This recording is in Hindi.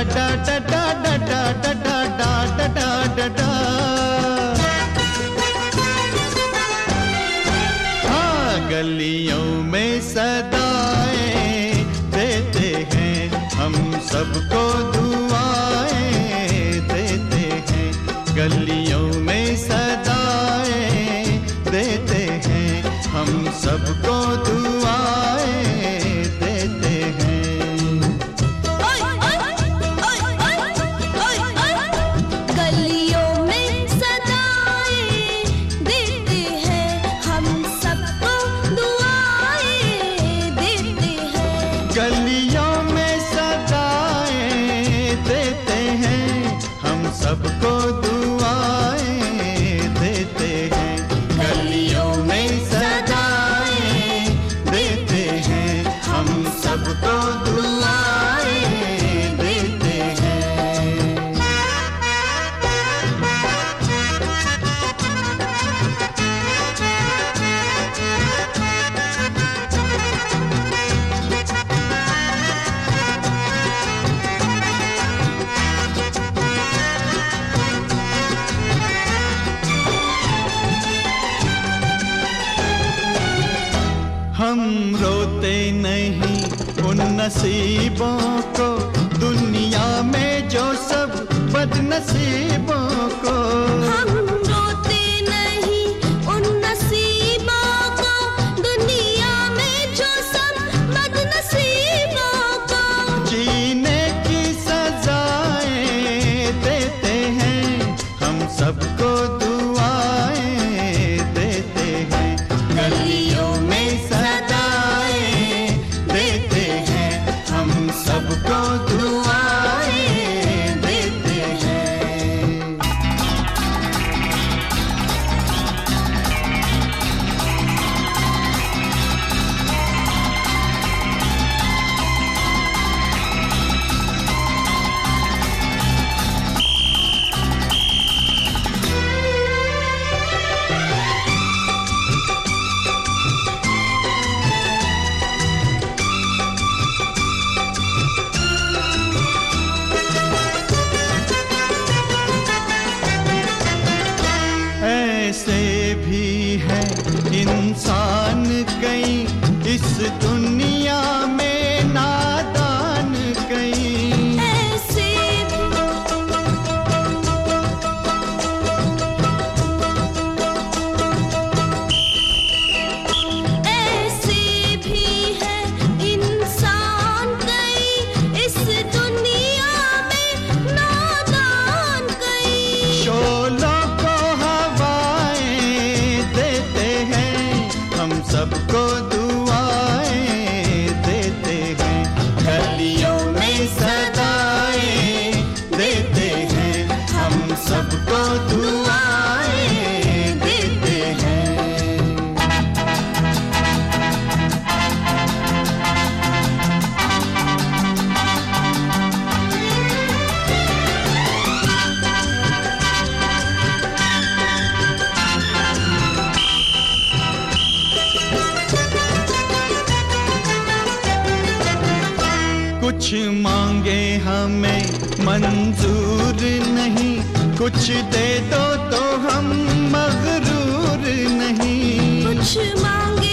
डा डा डा डा डा डा डा डा डा डा डा। हाँ, गलियों में सदाएं देते हैं, हम सबको दुआएं देते हैं। गलियों में सदाएं देते हैं, हम सबको दुआएं देते हैं। गलियों में सदाएं देते हैं, हम सबको दुआएं देते हैं। गलियों में सदाएं देते हैं, हम सबको दुआएं देते हैं। गलियों में सदाएं देते हैं, हम सबको दुआएं देते हैं। हम रोते नहीं उन नसीबों को, दुनिया में जो सब बदनसीबों को। हम रोते नहीं उन नसीबों को, दुनिया में जो सब बदनसीबों को। जीने की सजाएं देते हैं, हम सबको दुआएं देते हैं। गलियों में सदाएं देते हैं, हम सबको दुआएं देते हैं। ऐसे भी है इंसान कई, इस दुनिया में नादान कई। ऐसे भी है इंसान कई, इस दुनिया में नादान कई। शोलों को हवाएं देते हैं, हम सबको दुआएं देते हैं। गलियों में सदाएं देते हैं, हम सबको दुआएं देते हैं। कुछ मांगे हमें मंजूर नहीं, कुछ दे दो तो हम मगरूर नहीं। कुछ मांगे